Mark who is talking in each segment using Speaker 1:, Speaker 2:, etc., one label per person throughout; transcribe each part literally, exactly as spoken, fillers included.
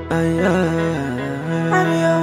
Speaker 1: I'm your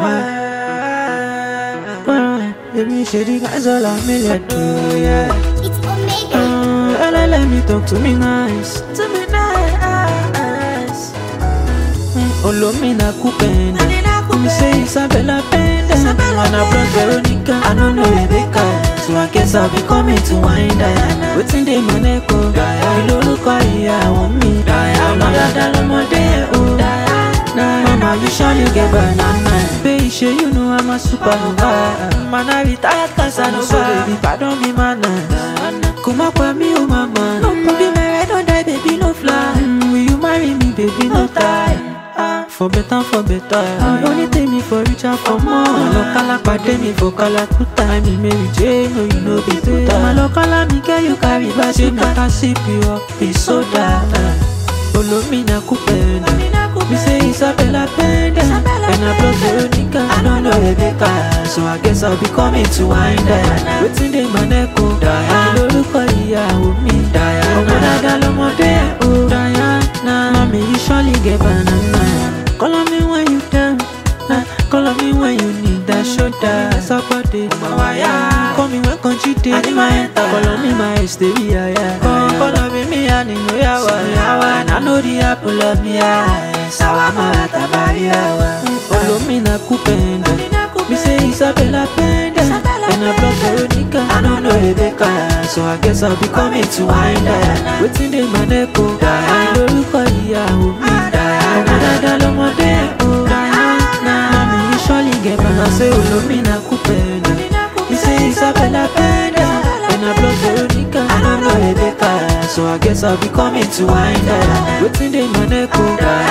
Speaker 1: wife. Let me share the guys all I'm million to, yeah.
Speaker 2: It's Omega.
Speaker 1: Uh, let, let me talk to me nice.
Speaker 3: To me nice.
Speaker 1: Mm, Olomina Kupenda. Me say Isabella Penda. And I brought Veronica. I don't know Rebecca. So I guess I'll be coming to wind Diana. Waiting day Monaco. You don't look how you want me. Diana. Diana. Oh. Mama, you surely get banana. Baby, sure you know I'm a supernova. Man, I retired Casanova. So baby, pardon me, man. Come up with me, oh mama. No be married, don't die, baby, no fly. Mm, will you marry me, baby, no tie? Ah, for better, for better. Ah, only take me for richer, for more. Local, pardon me for Calacuta. I mean, Mary Jane, no, you know, be better. My local, me get you carry back. You can sip you up, be soda. Olomina Kupenda. Me say Isabella Penda. And I brought Veronica. I don't know Rebecca. So I guess I'll be coming to wind Diana. Waiting day Monaco. Diana. You look how you are with me. Diana. Diana. Oh, Diana. Mommy, you surely get banana. Call on me when you down. Call on me when you need that shoulder. Somebody. Call me when country day. Call on me my hysteria. Call on me me and you know ya. I know the apple of me eyes. Sawama Tabaria. Olomina Kupenda. Me say Isabella Penda. And I brought Veronica. I don't know Rebecca. So I guess I'll be coming to wind Diana. Waiting day Monaco. I don't look how you are with me. Diana. Oh, Diana. Mommy, you surely get banana. Say Olomina Kupenda. Me say Isabella Penda. And I brought Veronica. I don't know Rebecca. So I guess I'll be coming to wind Diana. Waiting day Monaco.